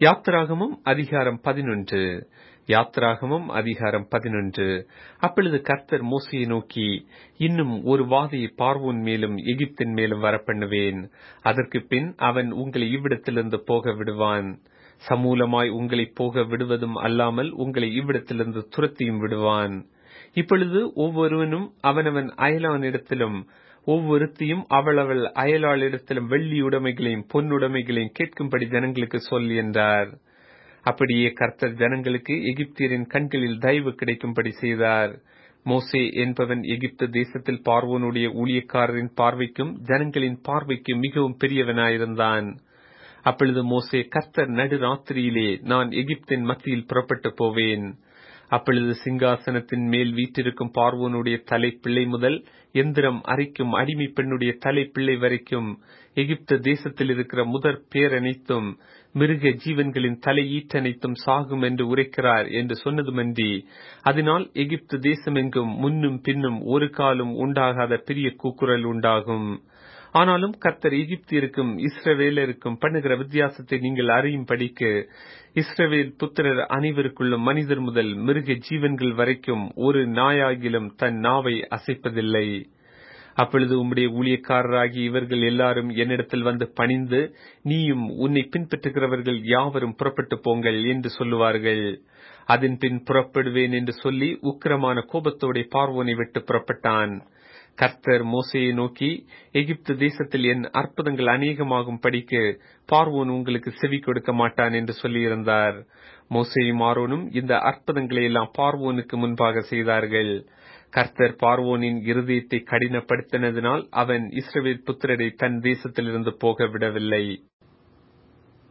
யாத்திராகமம் அதிகாரம் 11. யாத்திராகமம் அதிகாரம் 11. அப்பொழுது கர்த்தர் மோசேயை நோக்கி, இன்னும் ஒரு வாதையை பார்வோன் மேலும் எகிப்தின் மேலும் வரப்பண்ணுவேன். அதற்கு பின் அவன் உங்களை இவ்விடத்திலிருந்து போக விடுவான். சமூலமாய் உங்களை போக விடுவதும் அல்லாமல் உங்களை இவ்விடத்திலிருந்து துரத்தியும் விடுவான். இப்பொழுது ஒவ்வொருவனும் அவனவன் அயலானிடத்திலும் ஒவ்வொருத்தியும் அவளவள் அயலாளிடத்திலும் வெள்ளி உடைமைகளையும் பொன்னுடைமைகளையும் கேட்கும்படி ஜனங்களுக்கு சொல் என்றார். அப்படியே கர்த்தர் ஜனங்களுக்கு எகிப்தியரின் கண்களில் தயவு கிடைக்கும்படி செய்தார். மோசே என்பவன் எகிப்து தேசத்தில் பார்வோனுடைய ஊழியக்காரரின் பார்வைக்கும் ஜனங்களின் பார்வைக்கும் மிகவும் பெரியவனாயிருந்தான். அப்பொழுது மோசே, கர்த்தர் நடுராத்திரியிலே நான் எகிப்தின் மத்தியில் புறப்பட்டு போவேன். அப்பொழுது சிங்காசனத்தின் மேல் வீற்றிருக்கும் பார்வோனுடைய தலை பிள்ளை முதல் எந்திரம் அரைக்கும் அடிமை பெண்ணுடைய தலை பிள்ளை வரைக்கும் எகிப்து தேசத்தில் இருக்கிற முதற் பேரனைத்தும் மிருக ஜீவன்களின் தலை ஈற்றனைத்தும் சாகும் என்று உரைக்கிறார் என்று சொன்னதுமன்றி, அதனால் எகிப்து தேசமெங்கும் முன்னும் பின்னும் ஒரு காலும் உண்டாகாத பெரிய கூக்குரல் உண்டாகும். ஆனாலும் கர்த்தர் எகிப்தியருக்கும் இஸ்ரவேலருக்கும் பண்ணுகிற வித்தியாசத்தை நீங்கள் அறியும்படிக்கு இஸ்ரவேல் புத்திரர் அனைவருக்குள்ளும் மனிதர் முதல் மிருக ஜீவன்கள் வரைக்கும் ஒரு நாயாகிலும் தன் நாவை அசைப்பதில்லை. அப்பொழுது உம்முடைய ஊழியக்காரராகி இவர்கள் எல்லாரும் என்னிடத்தில் வந்து பணிந்து, நீயும் உன்னை பின்பற்றுகிறவர்கள் யாவரும் புறப்பட்டு போங்கள் என்று சொல்லுவார்கள். அதன் பின் புறப்படுவேன் என்று சொல்லி உக்கிரமான கோபத்தோட பார்வோனை விட்டு புறப்பட்டான். கர்த்தர் மோசேயை நோக்கி, எகிப்து தேசத்தில் என் அற்புதங்கள் அநேகமாகும் படிக்கு பார்வோன் உங்களுக்கு செவி கொடுக்க மாட்டான் என்று சொல்லியிருந்தார். மோசேயும் ஆரோனும் இந்த அற்புதங்களை எல்லாம் பார்வோனுக்கு முன்பாக செய்தார்கள். கர்த்தர் பார்வோனின் இருதயத்தை கடினப்படுத்தினதினால் அவன் இஸ்ரவேல் புத்திரரை தன் தேசத்திலிருந்து போக விடவில்லை.